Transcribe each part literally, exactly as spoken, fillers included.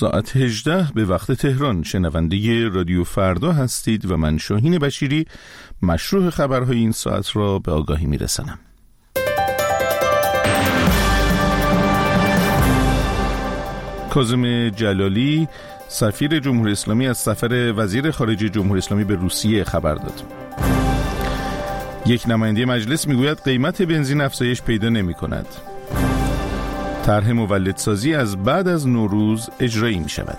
ساعت هجده به وقت تهران. شنونده رادیو فردا هستید و من شاهین بشیری مشروع خبرهای این ساعت را به آگاهی میرسانم. کاظم جلالی سفیر جمهوری اسلامی از سفر وزیر خارجه جمهوری اسلامی به روسیه خبر داد. یک نماینده مجلس میگوید قیمت بنزین افزایش پیدا نمی کند. طرح مولدسازی از بعد از نوروز اجرایی می شود.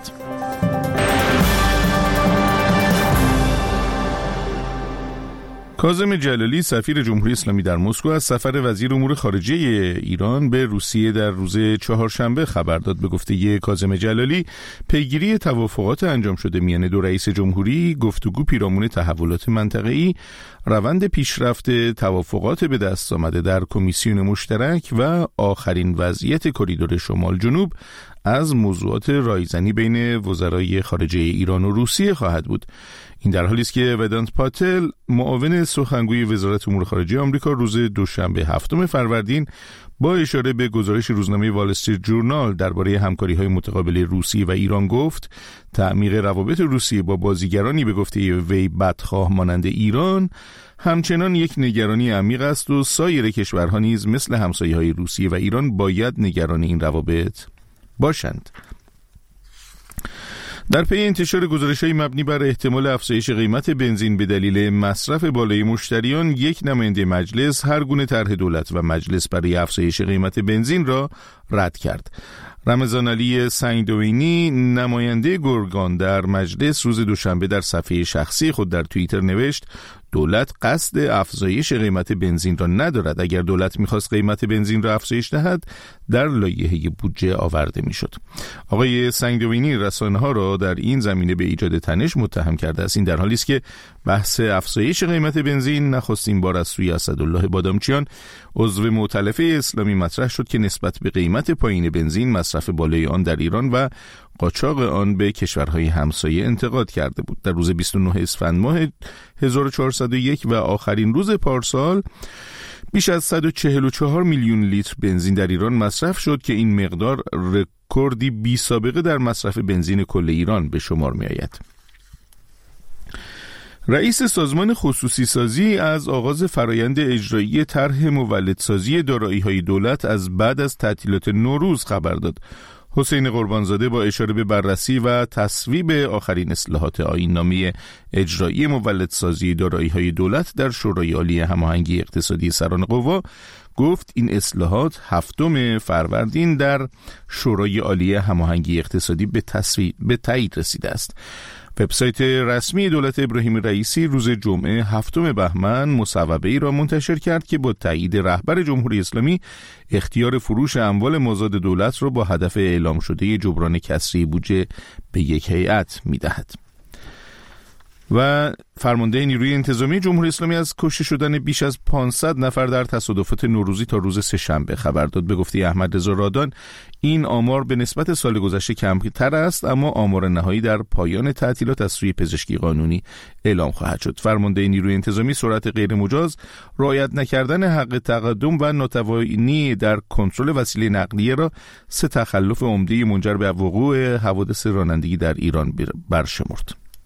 کاظم جلالی سفیر جمهوری اسلامی در مسکو از سفر وزیر امور خارجه ایران به روسیه در روز چهارشنبه خبر داد. به گفته کاظم جلالی، پیگیری توافقات انجام شده میان دو رئیس جمهوری، گفتگو پیرامون تحولات منطقه‌ای، روند پیشرفت توافقات به دست آمده در کمیسیون مشترک و آخرین وضعیت کریدور شمال جنوب از موضوعات رایزنی بین وزرای خارجه ایران و روسیه خواهد بود. این در حالی است که ودانت پاتل، معاون سخنگوی وزارت امور خارجه آمریکا، روز دوشنبه هفتم فروردین با اشاره به گزارش روزنامه وال استریت جورنال درباره همکاری‌های متقابل روسیه و ایران گفت تعمیق روابط روسیه با بازیگرانی به گفته وی بدخواه مانند ایران همچنان یک نگرانی عمیق است و سایر کشورها نیز مثل همسایه‌های روسیه و ایران باید نگران این روابط باشند. در پی انتشار گزارش‌های مبنی بر احتمال افزایش قیمت بنزین به دلیل مصرف بالای مشتریان، یک نماینده مجلس هر گونه طرح دولت و مجلس برای افزایش قیمت بنزین را رد کرد. رمضان علی سنگدوینی، نماینده گرگان در مجلس، روز دوشنبه در صفحه شخصی خود در توییتر نوشت دولت قصد افزایش قیمت بنزین را ندارد. اگر دولت می‌خواست قیمت بنزین را افزایش دهد در لایحه بودجه آورده می‌شد. آقای سنگدوینی رسانه‌ها را در این زمینه به ایجاد تنش متهم کرده است. این در حالی است که بحث افزایش قیمت بنزین نخستین بار از سوی اسدالله بادامچیان، عضو مؤتلفه اسلامی، مطرح شد که نسبت به قیمت پایین بنزین، مصرف بالای آن در ایران و قاچاق آن به کشورهای همسایه انتقاد کرده بود. در روز بیست و نه اسفند ماه هزار و چهارصد و یک و آخرین روز پارسال، بیش از صد و چهل و چهار میلیون لیتر بنزین در ایران مصرف شد که این مقدار رکوردی بی سابقه در مصرف بنزین کل ایران به شمار می آید. رئیس سازمان خصوصی سازی از آغاز فرایند اجرایی طرح مولدسازی دارایی‌های دولت از بعد از تعطیلات نوروز خبر داد. حسین قربانزاده با اشاره به بررسی و تصویب آخرین اصلاحات آیین‌نامه اجرایی مولدسازی دارایی‌های دولت در شورای عالی هماهنگی اقتصادی سران قوا گفت این اصلاحات هفتم فروردین در شورای عالی هماهنگی اقتصادی به تصویب به تایید رسیده است. وبسایت رسمی دولت ابراهیم رئیسی روز جمعه هفتم بهمن مصوبه‌ای را منتشر کرد که با تایید رهبر جمهوری اسلامی اختیار فروش اموال مازاد دولت را با هدف اعلام شده جبران کسری بودجه به یک هیئت می‌دهد. و فرمانده نیروی انتظامی جمهوری اسلامی از کشته شدن بیش از پانصد نفر در تصادفات نوروزی تا روز سه‌شنبه خبر داد. به گفته احمد رضا رادان، این آمار به نسبت سال گذشته کمتر است، اما آمار نهایی در پایان تعطیلات از سوی پزشکی قانونی اعلام خواهد شد. فرمانده نیروی انتظامی سرعت غیر مجاز، رعایت نکردن حق تقدم و ناتوانی در کنترل وسیله نقلیه را سه تخلف عمده منجر به وقوع حوادث رانندگی در ایران برشمرد.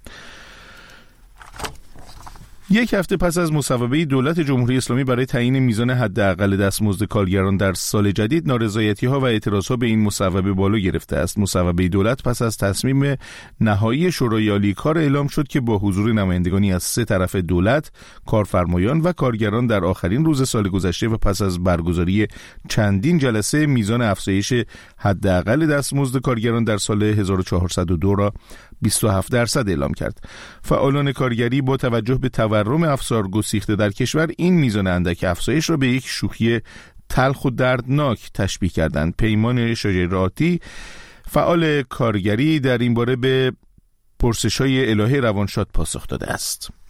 یک هفته پس از مصوبه دولت جمهوری اسلامی برای تعیین میزان حداقل دستمزد کارگران در سال جدید، نارضایتی‌ها و اعتراضها به این مصوبه بالا گرفته است. مصوبه دولت پس از تصمیم نهایی شورای عالی کار اعلام شد که با حضور نمایندگانی از سه طرف دولت، کارفرمایان و کارگران در آخرین روز سال گذشته و پس از برگزاری چندین جلسه، میزان افزایش حداقل دستمزد کارگران در سال هزار و چهارصد و دو را بیست و هفت درصد اعلام کرد. فعالان کارگری با توجه به تورم افزار گسیخته در کشور این میزان اندک افزایش را به یک شوخی تلخ و دردناک تشبیه کردند. پیمان شجاعتی، فعال کارگری، در این باره به پرسش‌های الهه روانشاد پاسخ داده است.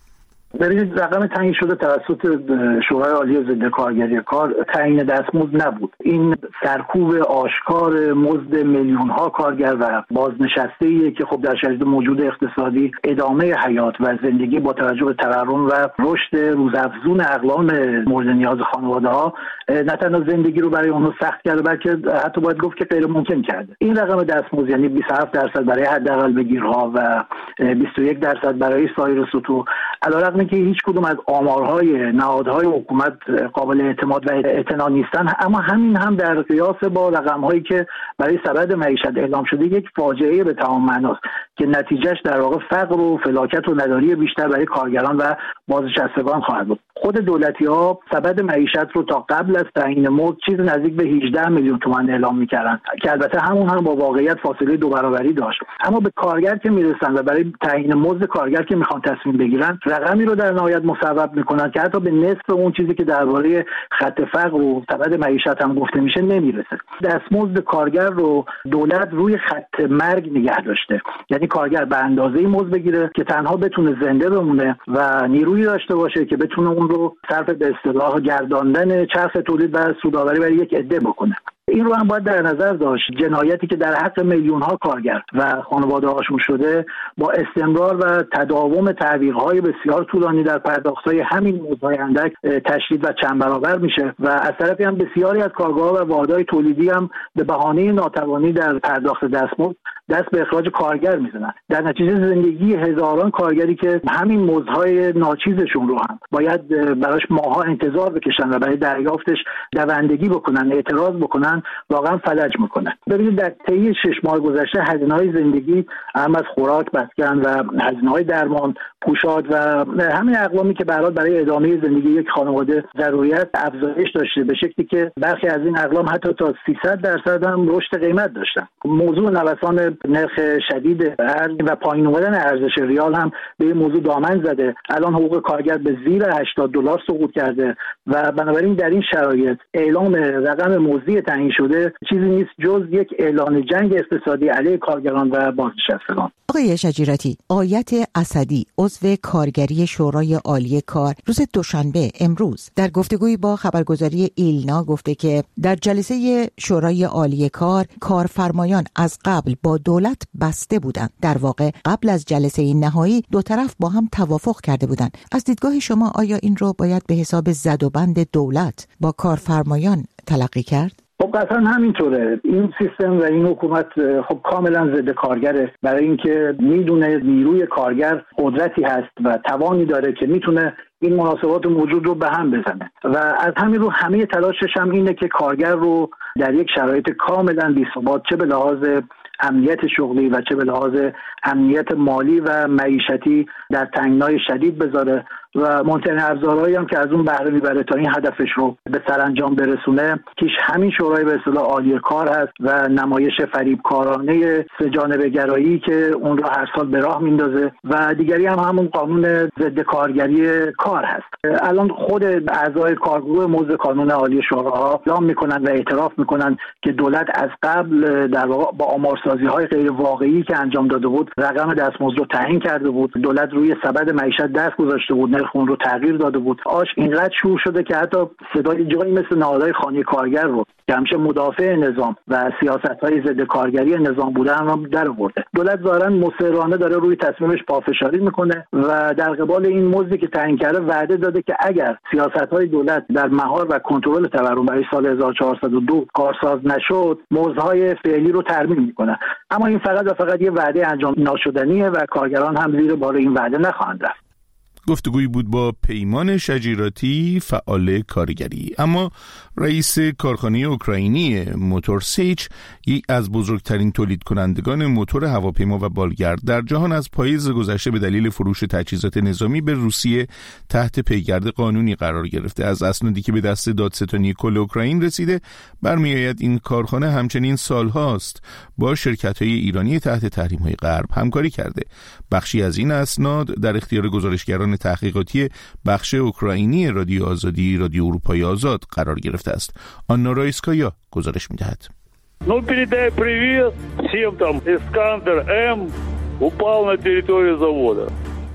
ببینید رقم تعیین شده توسط شورای عالی ضد کارگری کار تعیین دستمزد نبود. این سرکوب آشکار مزد میلیون ها کارگر و بازنشسته‌ایه که خب در شرایط موجود اقتصادی ادامه حیات و زندگی با توجه به تورم و رشد روزافزون اقلام مورد نیاز خانواده‌ها نه تنها زندگی رو برای اونها سخت کرده بلکه حتی باید گفت که غیر ممکن کرده. این رقم دستمزد یعنی بیست و هفت درصد برای حداقل بگیرها و بیست و یک درصد برای سایر سطوح، علیرغم که هیچ کدوم از آمارهای نهادهای حکومت قابل اعتماد و اعتنا نیستن، اما همین هم در قیاس با رقم‌هایی که برای سبد معیشت اعلام شده یک فاجعه به تمام معناست که نتیجهش در واقع فقر و فلاکت و نداری بیشتر برای کارگران و بازنشستگان خواهد بود. خود دولتی‌ها سبد معیشت رو تا قبل از تعیین مزد چیز نزدیک به هجده میلیون تومان اعلام می‌کردن که البته همون هم با واقعیت فاصله دو برابری داشت، اما به کارگر که میرسن و برای تعیین مزد کارگر که میخوان تصمیم بگیرن رقمی رو در نهایت مصوب میکنن که حتی به نصف اون چیزی که درباره خط فقر و سبد معیشت هم گفته میشه نمیرسه. دستمزد کارگر رو دولت روی خط مرگ نگه داشته، یعنی کارگر به اندازه‌ای مزد بگیره که تنها بتونه زنده بمونه و نیرویی داشته باشه که بتونه اون رو صرف به اصطلاح گرداندن چرخ تولید و سودآوری برای یک عده بکنه. این رو هم باید در نظر داشت. جنایتی که در حق میلیون ها کارگر و خانواده هاشون شده با استمرار و تداوم تعویق‌های بسیار طولانی در پرداخت‌های همین مزدهای اندک تشدید و چند برابر میشه و از طرفی هم بسیاری از کارگرها و واحدهای تولیدی هم به بهانه ناتوانی در پرداخت دستمزد دست به اخراج کارگر میزنن. در نتیجه زندگی هزاران کارگری که همین مزدهای ناچیزشون رو هم باید براش ماها انتظار بکشن و برای دریافتش دوندگی بکنن، اعتراض بکنن، واقعا فلج میکنن. ببینید در طی شش ماه گذشته هزینه‌های زندگی هم از خوراک، مسکن و هزینه‌های درمان، پوشاک و همین اقلامی که برای برای ادامه زندگی یک خانواده ضروریت افزایش داشته، به شکلی که برخی از این اقلام حتی تا سیصد درصد هم رشد قیمت داشتن. موضوع نوسان نرخ شدید ارز و پایین اومدن ارزش ریال هم به این موضوع دامن زده. الان حقوق کارگر به زیر هشتاد دلار سقوط کرده و بنابراین در این شرایط اعلام رقم مزدی تعیین شده چیزی نیست جز یک اعلان جنگ اقتصادی علیه کارگران و بازنشستگان. آقای شجیراتی، آیت اسدی عضو کارگری شورای عالی کار روز دوشنبه امروز در گفتگویی با خبرگزاری ایلنا گفته که در جلسه شورای عالی کار کارفرمایان از قبل با دولت بسته بودند. در واقع قبل از جلسه نهایی دو طرف با هم توافق کرده بودند. از دیدگاه شما آیا این رو باید به حساب زد و بند دولت با کارفرمایان تلقی کرد؟ خب قطعا همینطوره. این سیستم و این حکومت خب کاملا ضد کارگره، برای اینکه میدونه نیروی کارگر قدرتی هست و توانی داره که میتونه این مناسبات موجود رو به هم بزنه و از همین رو همه تلاشش هم اینه که کارگر رو در یک شرایط کاملا بی‌ثبات، چه به لحاظ امنیت شغلی و چه به لحاظ امنیت مالی و معیشتی، در تنگنای شدید بذاره و مهمترین ابزارهایی هم که از اون بهره میبره تا این هدفش رو به سرانجام برسونه کیش همین شورای به اصطلاح عالی کار هست و نمایش فریبکارانه سه‌جانبه گرایی که اون رو هر سال به راه میندازه و دیگری هم همون قانون ضد کارگری کار هست. الان خود اعضای کارگروه مزد کانون عالی شوراها اعلام میکنن و اعتراف میکنن که دولت از قبل در واقع با آمارسازی‌های غیر واقعی که انجام داده بود رقم دستمزد رو تعیین کرده بود. دولت روی سبد معیشت دست گذاشته بود، نرخ اون رو تغییر داده بود. آش اینقدر شور شده که حتی صدای جایی مثل نهادهای خانه کارگر رو که همیشه مدافع نظام و سیاست‌های ضد کارگری نظام بودن هم در آورده. دولت ظاهراً مصرانه داره روی تصمیمش پافشاری میکنه و در قبال این مزدی که تعیین کرده وعده داده که اگر سیاست‌های دولت در مهار و کنترل تورم برای سال هزار و چهارصد و دو کارساز نشد، مزدهای فعلی رو ترمیم میکنه. اما این فقط و فقط یه وعده انجام ناشدنیه و کارگران هم زیر بار این وعده نخواهند رفت. گفتگویی بود با پیمان شجیراتی، فعال کارگری. اما رئیس کارخانه اوکراینی موتور سیچ، یکی از بزرگترین تولید کنندگان موتور هواپیما و بالگرد در جهان، از پاییز گذشته به دلیل فروش تجهیزات نظامی به روسیه تحت پیگرد قانونی قرار گرفته. از اسنادی که به دست دادستانی کل اوکراین رسیده برمیآید این کارخانه همچنین سالهاست با شرکت‌های ایرانی تحت تحریم‌های غرب همکاری کرده. بخشی از این اسناد در اختیار گزارشگران تحقیقاتی بخش اوکراینی رادیو آزادی، رادیو اروپای آزاد قرار گرفته است. آنا رایسکایا گزارش می‌دهد. Ну, передай привет всем там. Искандер М упал на территорию завода.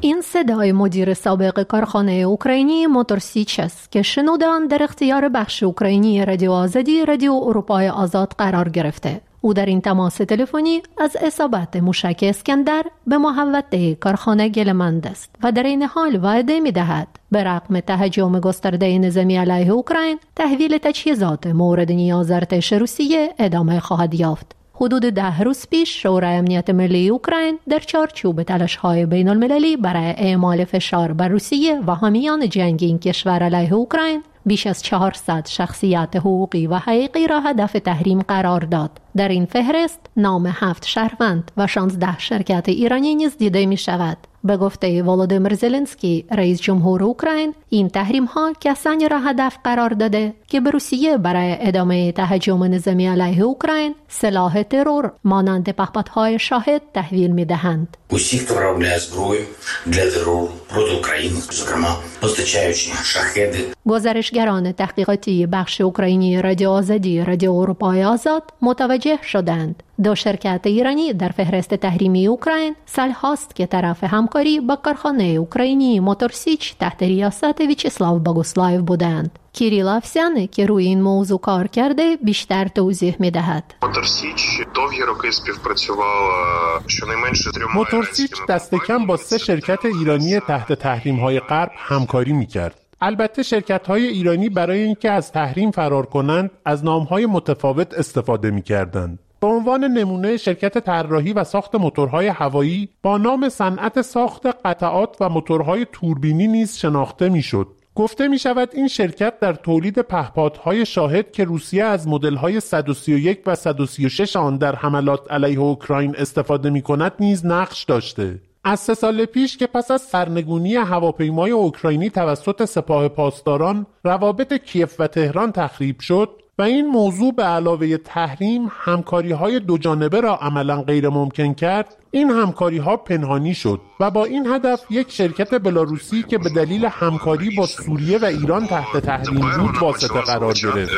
این صدای مدیر سابق کارخانه اوکراینی موتورسیچ است که شنودن در اختیار بخش اوکراینی رادیو آزادی رادیو اروپای آزاد قرار گرفته. او در این تماس تلفنی از اصابت موشک اسکندر به محوطه کارخانه گله‌مند است و در این حال وعده می‌دهد به رغم تهاجم گسترده نظامی علیه اوکراین تحویل تجهیزات مورد نیاز ارتش روسیه ادامه خواهد یافت. حدود ده روز پیش شورای امنیت ملی اوکراین در چارچوب تلاش‌های بین‌المللی برای اعمال فشار بر روسیه و حامیان جنگ این کشور علیه اوکراین بیش از چهارصد شخصیت حقوقی و حقیقی را هدف تحریم قرار داد. در این فهرست نام هفت شهروند و شانزده شرکت ایرانی نیز دیده می شود. به گفته ولودیمیر زلنسکی رئیس جمهور اوکراین، این تحریم ها کسانی را هدف قرار داده که به روسیه برای ادامه تهاجم نظامی علیه اوکراین سلاح ترور مانند پهپادهای شاهد تحویل می دهند. Усі, хто виробляє зброю для терору проти України, зокрема постачаючи шахеди. گزارشگران تحقیقاتی بخش اوکراینی رادیو آزادی رادیو اروپای آزاد متوجه شدند دو شرکت ایرانی در فهرست تحریمی اوکراین سالهاست که طرف همکاری با کارخانه اوکراینی موتورسیچ تحت ریاست ویچسلاو بوگوسلایف بودند. کیریل افسیانی که روی این موضوع کار کرده بیشتر توضیح می‌دهد. موتورسیچ довгі роки співпрацювала щонайменше трьома. موتورسیچ دست کم با سه شرکت ایرانی تحت تحریم‌های غرب همکاری می‌کرد. البته شرکت‌های ایرانی برای اینکه از تحریم فرار کنند از نام‌های متفاوت استفاده می‌کردند. به عنوان نمونه شرکت طراحی و ساخت موتورهای هوایی با نام صنعت ساخت قطعات و موتورهای توربینی نیز شناخته می‌شد. گفته می شود این شرکت در تولید پهپادهای شاهد که روسیه از مدل‌های صد و سی و یک و صد و سی و شش آن در حملات علیه اوکراین استفاده می کند نیز نقش داشته. از سه سال پیش که پس از سرنگونی هواپیمای اوکراینی توسط سپاه پاسداران روابط کیف و تهران تخریب شد و این موضوع به علاوه تحریم همکاری‌های دو جانبه را عملاً غیر ممکن کرد، این همکاری‌ها پنهانی شد و با این هدف یک شرکت بلاروسی که به دلیل همکاری با سوریه و ایران تحت تحریم بود واسطه قرار گرفت.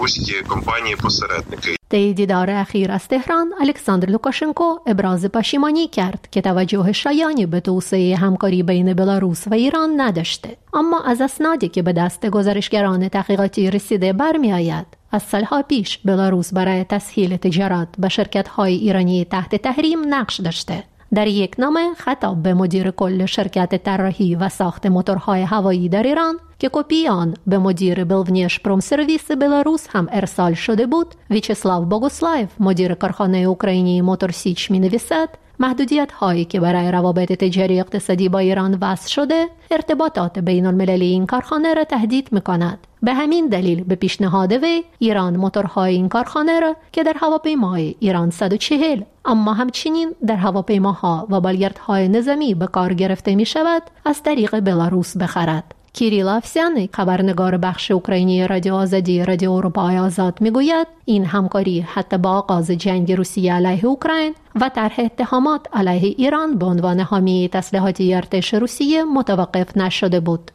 در دیدار اخیر از تهران، الکساندر لوکاشنکو ابراز پشیمانی کرد که توجه شایانی به توسعه همکاری بین بلاروس و ایران نداشته. اما از اسنادی که به دست گزارشگران تحقیقاتی رسیده برمی‌آید، از سالها پیش بلاروس برای تسهیل تجارت با شرکت‌های ایرانی تحت تحریم نقش داشته. در یک نامه خطاب به مدیر کل شرکت طراحی و ساخت موتورهای هوایی در ایران که کپی آن به مدیر بلونیش پروم سرویس بلاروس هم ارسال شده بود، ویچسلاو بوگوسلایف مدیر کارخانه اوکراینی موتورسیچ می‌نویسد محدودیت هایی که برای روابط تجاری اقتصادی با ایران وضع شده ارتباطات بین المللی این کارخانه را تهدید می‌کند. به همین دلیل به پیشنهاد وی ایران موتورهای این کارخانه را که در هواپیمای ایران صد و چهل اما همچنین در هواپیماها و بالگردهای نظامی به کار گرفته می شود از طریق بلاروس بخرد. کیریل افسیانی خبرنگار بخش اوکراینی رادیو آزادی رادیو اروپای آزاد میگوید این همکاری حتی با آغاز جنگ روسیه علیه اوکراین و طرح اتهامات علیه ایران به عنوان حامی تسلیحاتی ارتش روسیه متوقف نشده بود.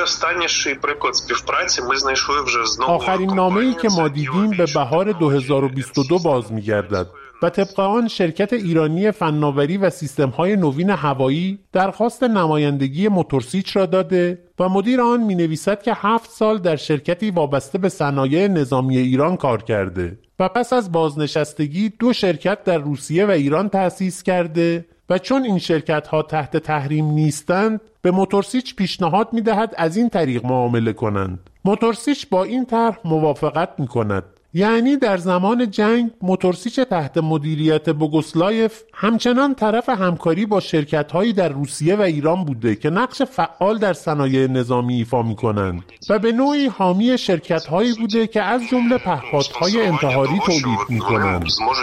آخرین نامه‌ای که ما دیدیم به بهار دو هزار و بیست و دو باز می‌گردد و طبق آن شرکت ایرانی فناوری و سیستم‌های نوین هوایی درخواست نمایندگی موتورسیچ را داده و مدیر آن می‌نویسد که هفت سال در شرکتی وابسته به صنایع نظامی ایران کار کرده و پس از بازنشستگی دو شرکت در روسیه و ایران تأسیس کرده و چون این شرکت‌ها تحت تحریم نیستند به موتورسیچ پیشنهاد می‌دهد از این طریق معامله کنند. موتورسیچ با این طرح موافقت می‌کند. یعنی در زمان جنگ موتورسیچ تحت مدیریت بوگوسلایف همچنان طرف همکاری با شرکت‌هایی در روسیه و ایران بوده که نقش فعال در صنایع نظامی ایفا می‌کنند و به نوعی حامی شرکت‌هایی بوده که از جمله پهپادهای انتحاری تولید می‌کنند.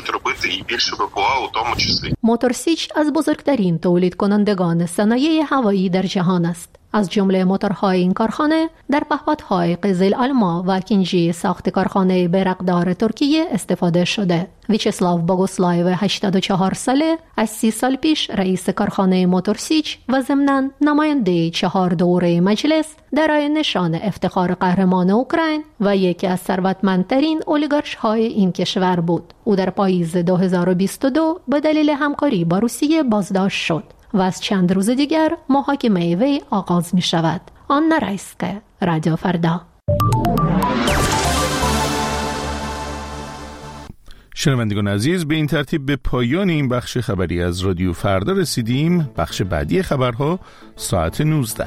موتورسیچ از بزرگترین تولید کنندگان صنایع هوایی در جهان است. از جمله موتورهای این کارخانه در پهپادهای قزل آلما و کنجی ساخت کارخانه بیرقدار ترکیه استفاده شده. ویچسلاو بوگوسلایف هشتاد و چهار ساله از سی سال پیش رئیس کارخانه موتورسیچ و ضمناً نماینده چهار دوره مجلس دارای نشان افتخار قهرمان اوکراین و یکی از ثروتمندترین اولیگارش‌های این کشور بود. او در پاییز دو هزار و بیست و دو به دلیل همکاری با روسیه بازداشت شد و از چند روز دیگر محاکمه وی آغاز می شود. آنا رایسکه، رادیو فردا. شنوندگان عزیز، به این ترتیب به پایان این بخش خبری از رادیو فردا رسیدیم. بخش بعدی خبرها ساعت نوزده.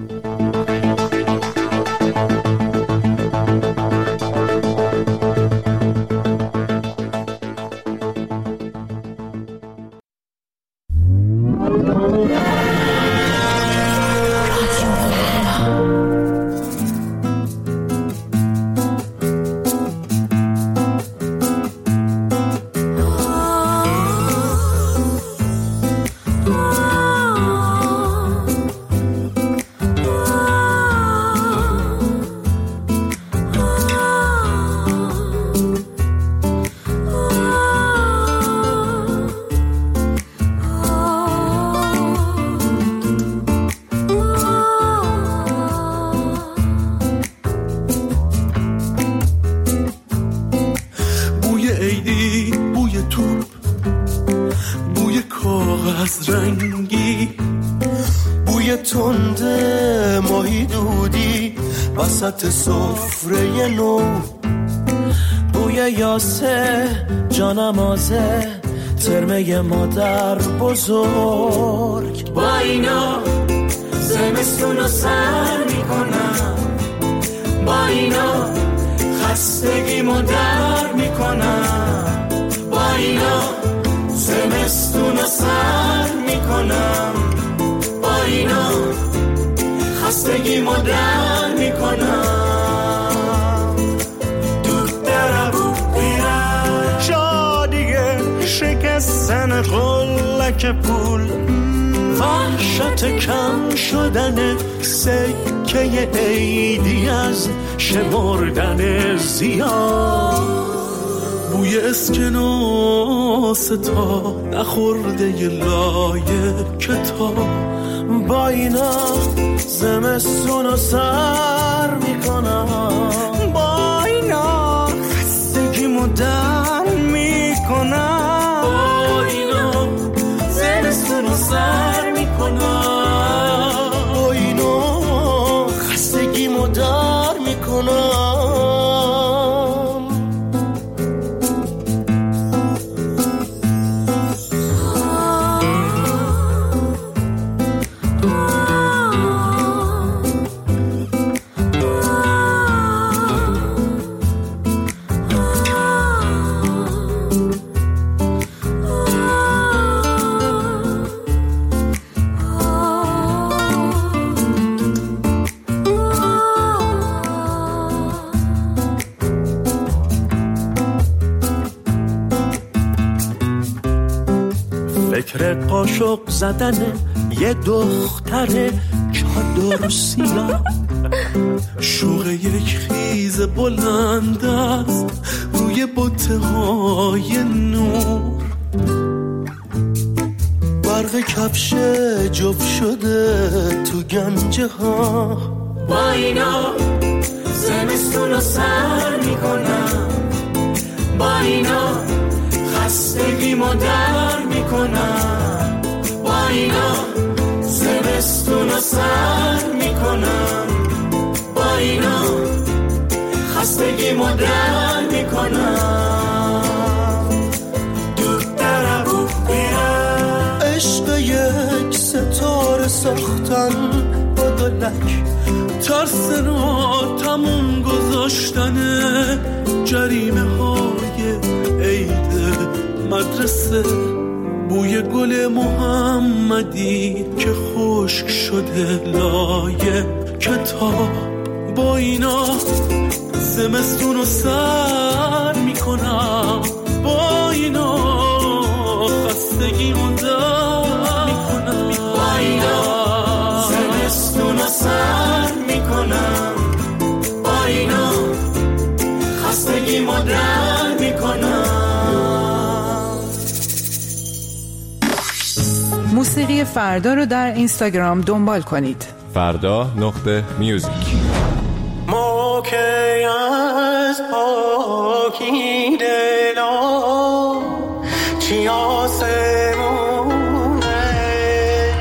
سفره نو بوی یاسه جانمازه ترمه مادر بزرگ با اینا زمستون رو سر میکنم با اینا خستگیمو در میکنم با اینا زمستون رو سر میکنم با اینا خستگیمو در میکنم شکستن قلک پول وحشت کم شدن سکه عیدی از شمردن زیاد بوی اسکناس تا نخورده ی لایه کتاب با اینا زمستون رو سر میکنم با اینا خستگیمو در میکنم سر میکنم با اینو خستگی مدار میکنم فکر قاشق زدن یه دختر چادر سیاه شوق یک خیز بلند است روی بوته‌های نور برق کفش جفت شده تو گنجه ها با اینا زمستون رو سر میکنم با اینا خستگیمو در میکنم با اینا زمستون رو سر میکنم با اینا خستگیمو در میکنم دود در ابو میرم عشق یک ستاره ساختن با دلک ترس ناتموم گذاشتن جریمه های عید مدرسه بوی گل محمدی که خشک شده لایه کتاب با اینا زمستون رو سر میکنم با اینا خستگی مونده میکنم با اینا زمستون رو سر میکنم با اینا خستگی مونده میکنم. موسیقی فردا رو در اینستاگرام دنبال کنید. فردا نقطه میوزیک. ما که از پاکی دلا چی آسمونه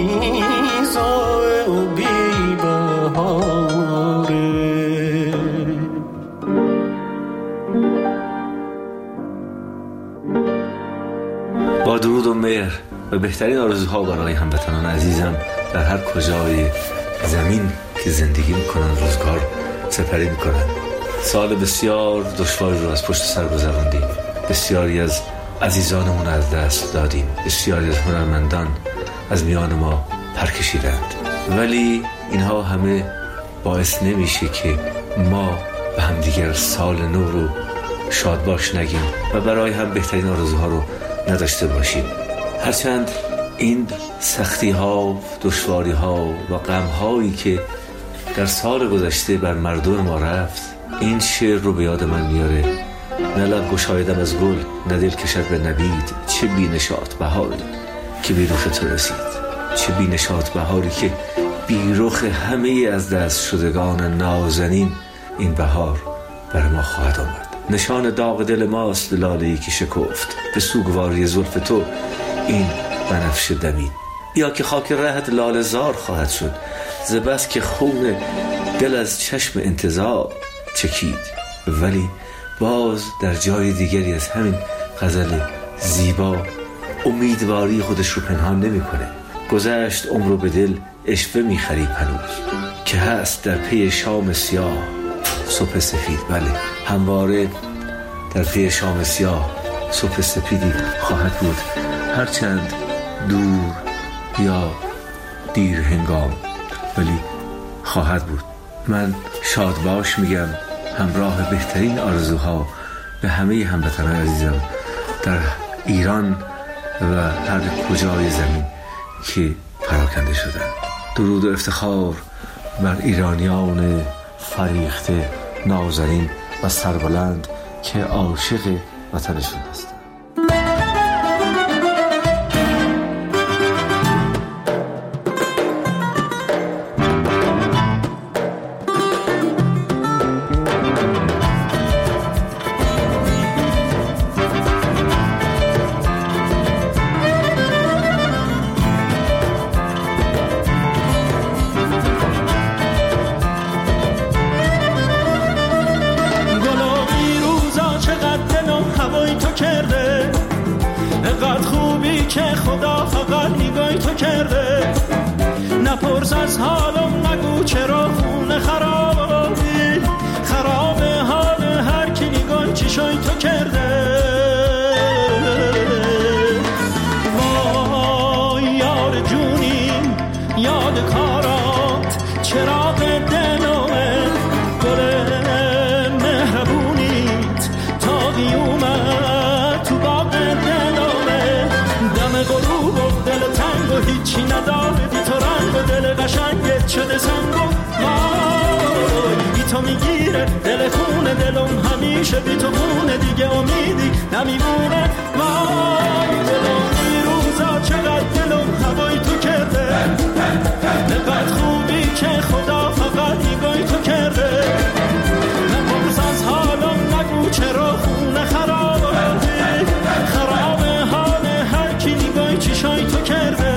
بیزای و بی بهاره. با درود و مهر و بهترین آرزوها برای هموطنان عزیزم در هر کجای زمین که زندگی میکنن، روزگار سپری میکنن. سال بسیار دشواری رو از پشت سر گذراندیم. بسیاری از عزیزانمون از دست دادیم. بسیاری از هنرمندان از میان ما پرکشیدند. ولی اینها همه باعث نمیشه که ما به همدیگر سال نو رو شاد باش نگیم و برای هم بهترین آرزوها رو نداشته باشیم. هرچند این سختی ها، دشواری ها و غم هایی که در سال گذشته بر مردم ما رفت، این شعر رو به یاد من میاره: نه لب گشایدم از گل، نه دل کشد به نبید. چه بی نشاط بهاری که بی رخ تو رسید. چه بی نشاط بهاری که بی رخ همه از دست شدگان نازنین این بهار بر ما خواهد آمد. نشان داغ دل ماست لاله‌ای که شکفت، به سوگواری زلف تو این بنفشه دمید. یا که خاک رهت لاله زار خواهد شد، ز بس که خون دل از چشم انتظار چکید. ولی باز در جای دیگری از همین غزل زیبا امیدواری خودش رو پنهان نمی کنه. گذشت عمر به دل اشوه می خرید هنوز، که هست در پی شام سیاه صبح سفید. بله، همواره در پی شام سیاه صبح سپیدی خواهد بود، هرچند دور یا دیر هنگام، ولی خواهد بود. من شاد باش میگم، همراه بهترین آرزوها به همه هموطنان عزیزم در ایران و هر کجای زمین که پراکنده شدن. درود و افتخار بر ایرانیان فریخته، نازنین و سربلند که عاشق وطنشون هستند. نپرس از حالم، نگو چرا خونه خرابی، خراب حال هر کی نگاه چشای تو کرده. وای یار جونیم، یاد کارات، چراغ دلمه، گل مهربونیت تا قیومت تو باغ دلمه. دم غروب و دل تنگ و هیچی نداره، بی تو رنگ و دل قشنگت شده سنگ و وای بی تو میگیره دل خونه دلم، همیشه بی تو خونه دیگه امیدی نمیمونه. وای دلم این روزا چقدر دلم هوای تو کرده، نقدر خوبی که خدا فقط نگاهی تو کرده. نپرس از حالم، نگو چرا خونه خرابی، خراب حال هر کی نگاهی چشای تو کرده.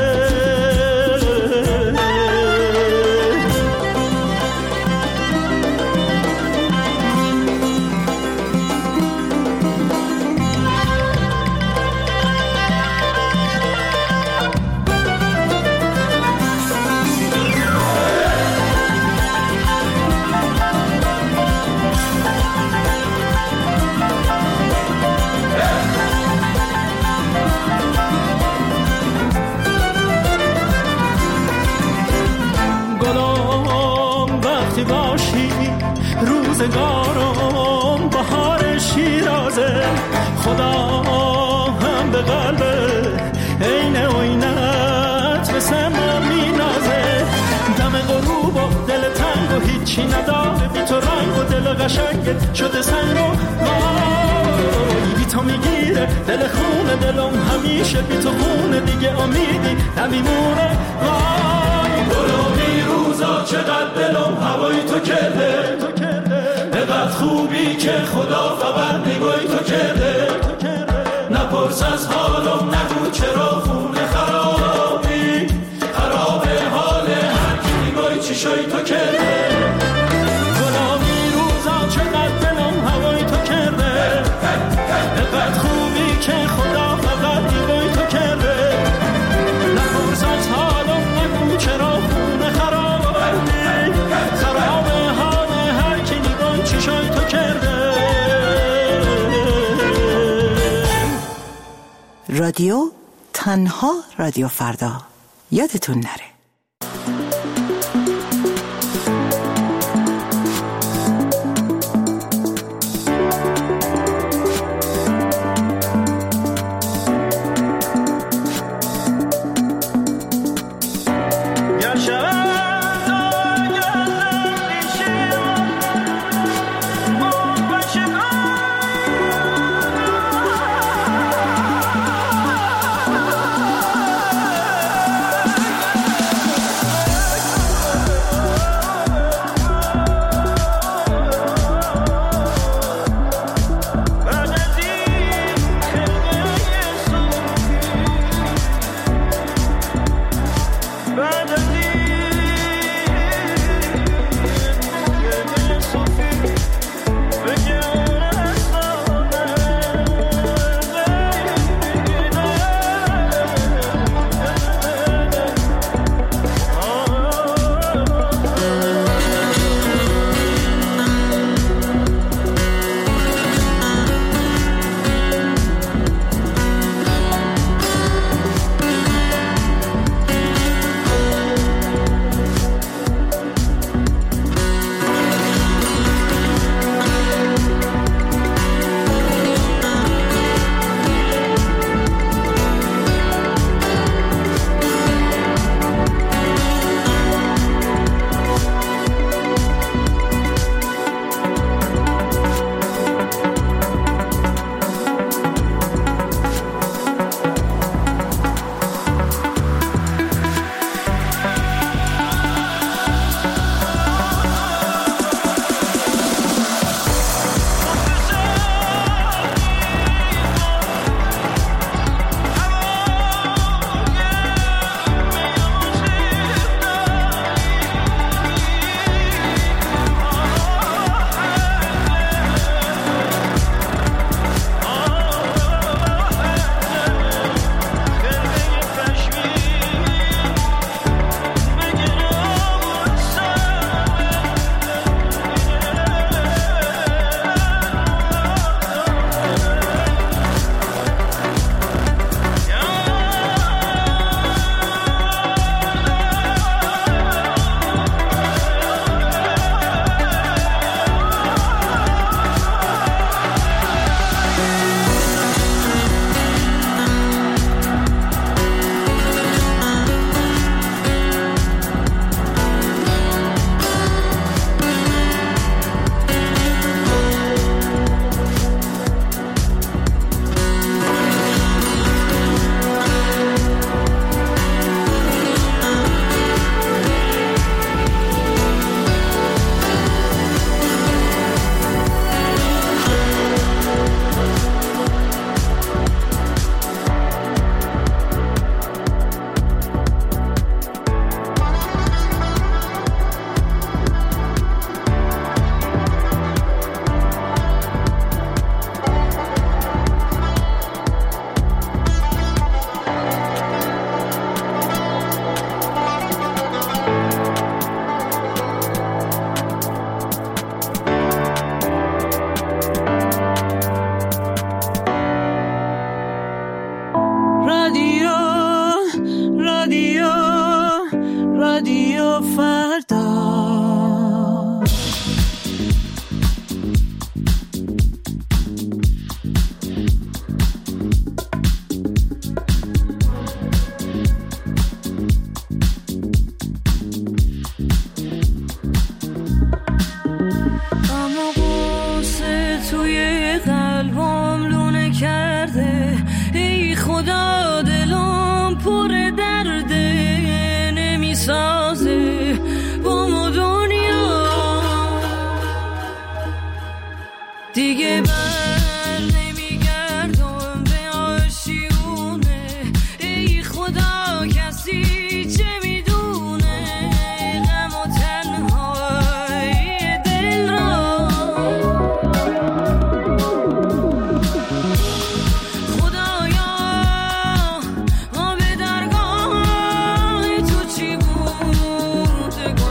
روزگارم بهار شیرازه، خدا هم به قلب عین عینت به سما مینازه. دم غروب و دل تنگ و هیچی نداره، بی تو رنگ و دل قشنگت شده سنگ و وای بی تو میگیره دل خونه دلم، همیشه بی تو خونه دیگه امیدی نمیمونه. وای گلومی روزا چقدر دلم هوای تو کرده، نقدر خوبی که خدا فقط نگاهی تو کرده. نپرس از حالم، نگو چرا خونه خرابی، خراب رادیو تنها رادیو فردا. یادتون نره.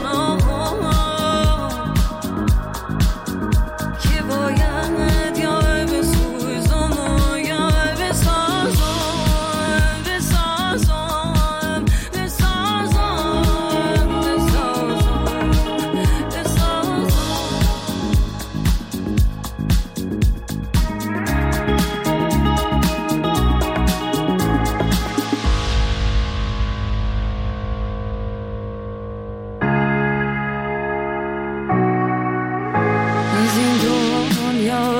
که باید یا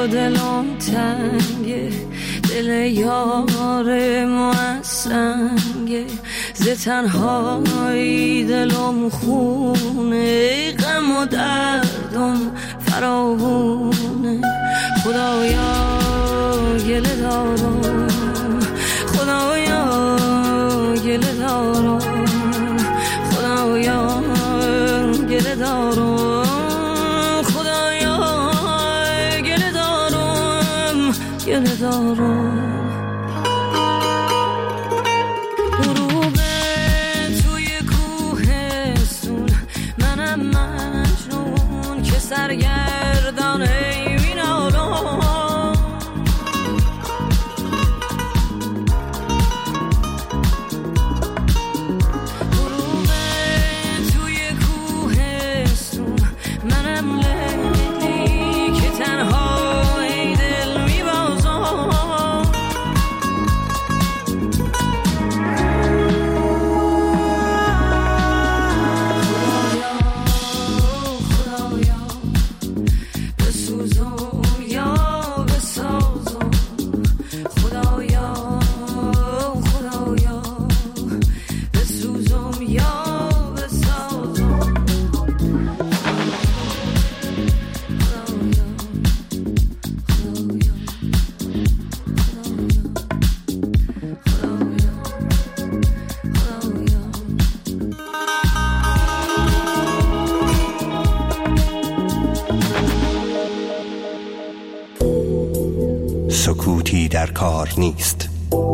و دلم تنگه، دل یار ما سنگه، ز تنهایی دلم خونه، غم و دردم فراوونه. خدایا گله دارم، خدایا گله دارم، خدایا گله دارم، خدایا گله دارم، گله دارم. غروب توی کوهستون، منم مجنون که سرگردان سکوتی در کار نیست.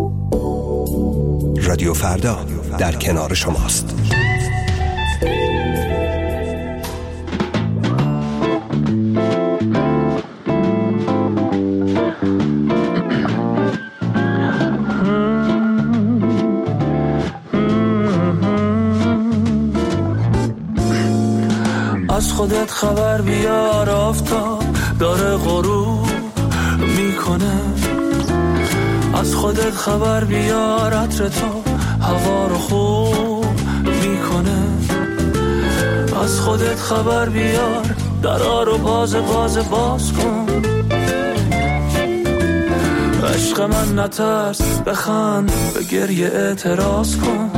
رادیو فردا در کنار شماست. از خودت خبر بیار، آفتاب داره غروب میکنه. از خودت خبر بیار، عطر تو هوا رو خوب میکنه. از خودت خبر بیار، درا رو باز باز باز کن. عشق من نترس، بخند، به گریه اعتراض کن.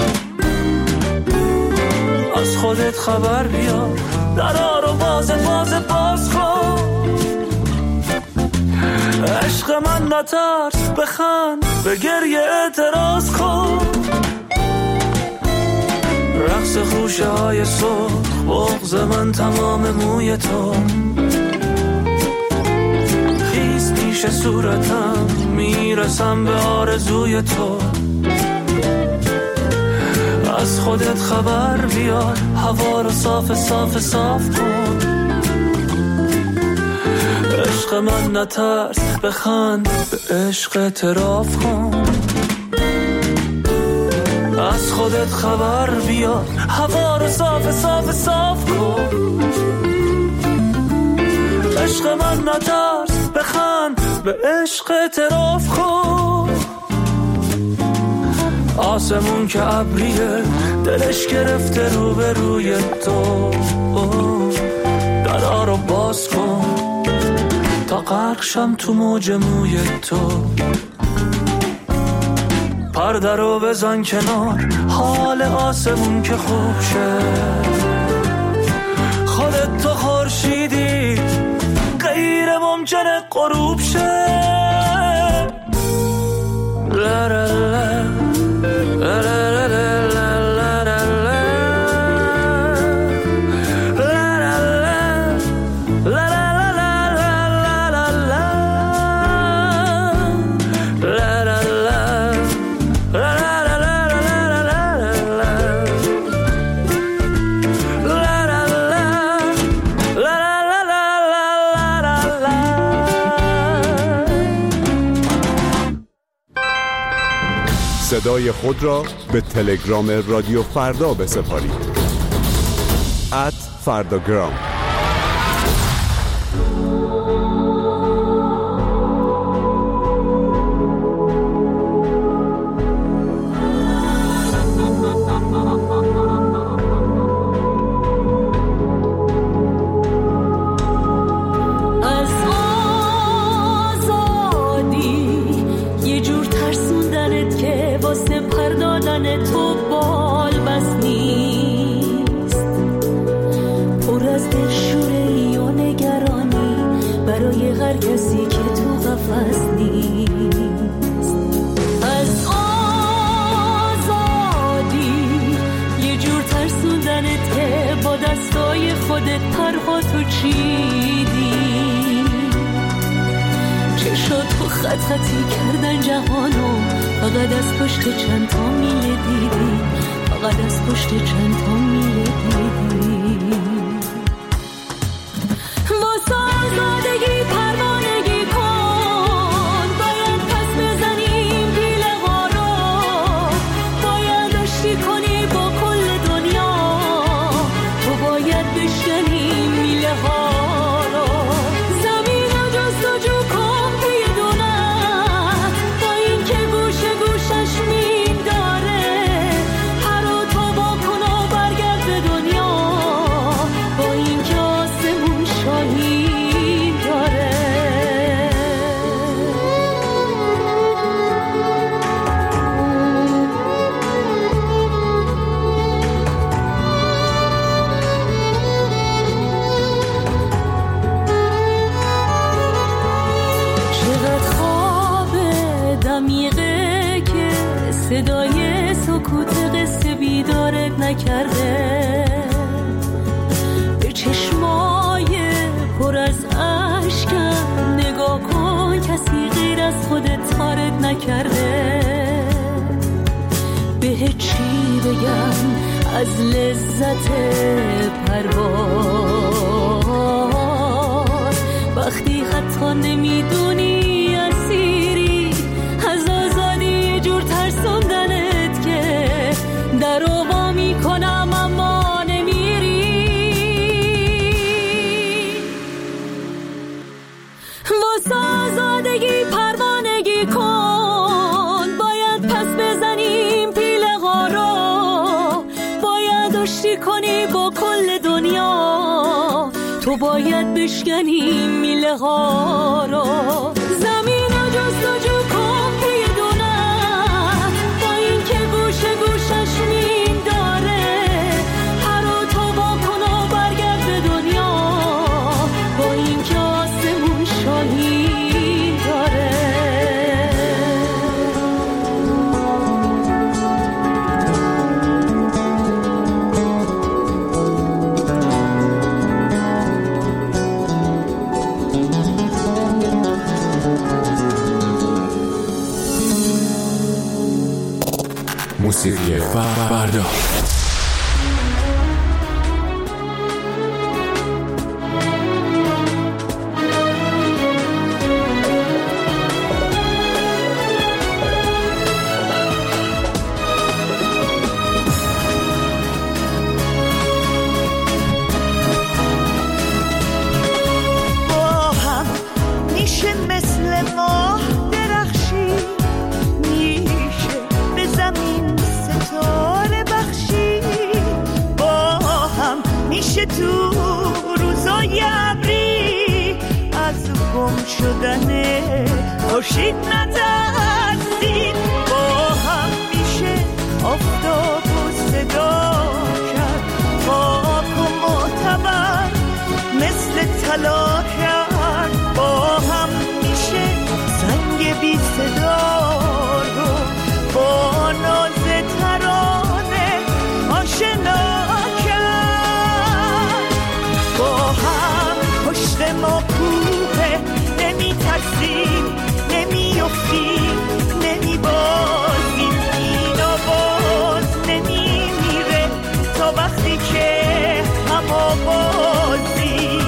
از خودت خبر بیار، درا رو باز باز باز کن. عشق من نترس، بخند، به گریه اعتراض کن. رقص خوشه های سرخ، بغض من تمام موی تو. خیز پیش صورتم، میرسم به آرزوی تو. از خودت خبر بیار، هوا رو صاف صاف صاف کن. عشق من نترس، بخند، به عشق اعتراف کن. از خودت خبر بیار، هوا رو صاف صاف صاف کن. عشق من نترس، بخند، به عشق اعتراف کن. آسمون که ابریه، دلش گرفته رو به روی تو. درا رو باز کن تا غرق شم تو موج موی تو. پرده رو بزن کنار، حال آسمون که خوب شه. خودت تو خورشیدی، غیر ممکنه غروب شه. لا لا لا لا لا لا لا لا صدای خود را به تلگرام رادیو فردا بسپارید. ات فرداگرام. از بدنت که با دستای خودت پرهاتو چیدی، چشاتو خط خطی کردن جهانو، فقط از پشت چند تا میله دیدی، فقط از پشت چند تا میله دیدی. واسه آزادگی پروانگی کن، باید پس بزنیم پیله ها رو، باید آشتی کنی با کل دنیا، تو باید بشکنی میله ها رو. زمین رو جستجو کن توی دونت، با این که گوشه گوشش مین داره، پر و تو با کن و برگرد به دنیا، با این که آسمون شاهین داره. چقدر خواب دمیقه که صدای سکوت قصه بیدارت نکرده، به چشمای پر از اشکم نگاه کن، کسی غیر از خودت تارت نکرده. به چی بگم از لذت پرواز، وقتی حتی نمیدونی اسیری از آزادی، یه جور ترسوندنت که در وا میکنم اما نمیری. واسه آزادگی پروانگی کن، باید پس بزنیم پیله ها رو، باید آشتی کنی با کل دنیا، تو باید بشکنی میله ها رو. زمین رو جستجو کن توی دونت، با این که گوشه گوشش مین داره، پر و تو با کن و برگرد به دنیا، با این که آسمون شاهین داره. موسیقی فردا. تو روزای ابری از گم شدن خورشید نترسید، با هم میشه آفتاب و صدا کرد، خاک و معتبر مثل طلا کرد، با هم میشه زنگ بی صدا رو با ناز ترانه آشنا کرد. با هم پشت ما کوه، نمی ترسیم نمی افتیم نمی بازیم، این آواز نمی میره تا وقتی که هم آوازیم.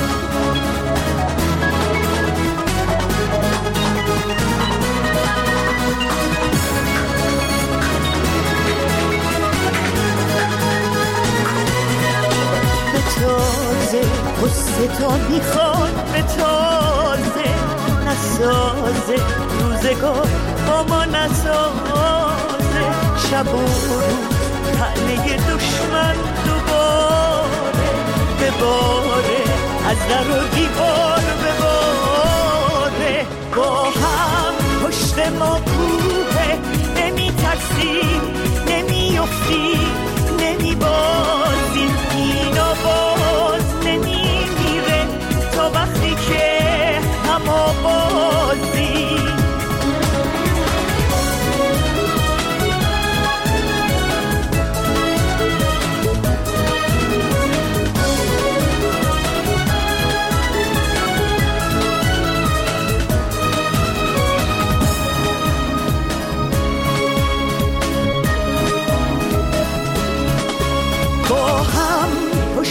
به تازه قصه تا میخواد، به تازه نسازه روزگار با ما نسازه، شب و روز تنه دشمن دوباره بباره، از در و دیوار بباره. با هم پشت ما کوه، نمی ترسیم نمی افتیم نمی بازیم، این آواز نمی میره تا وقتی که هم آوازیم.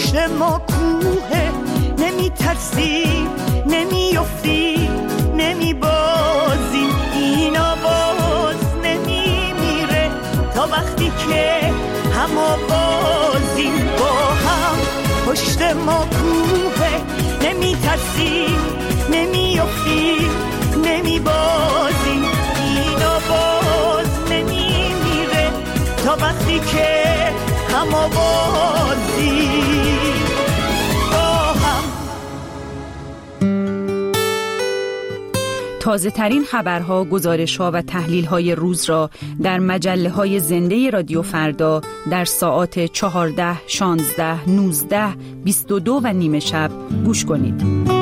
پشت ما کوه، نمی ترسیم نمی افتیم نمی بازیم، این آواز نمی میره تا وقتی که هم آوازیم با هم. پشت ما کوه، نمی ترسیم نمی افتیم نمی بازیم، این آواز نمی میره تا وقتی که هم آوازیم با هم. تازه ترین خبرها، گزارش‌ها و تحلیل‌های روز را در مجله‌های زنده رادیو فردا در ساعات چهارده، شانزده، نوزده، بیست و دو و نیم شب گوش کنید.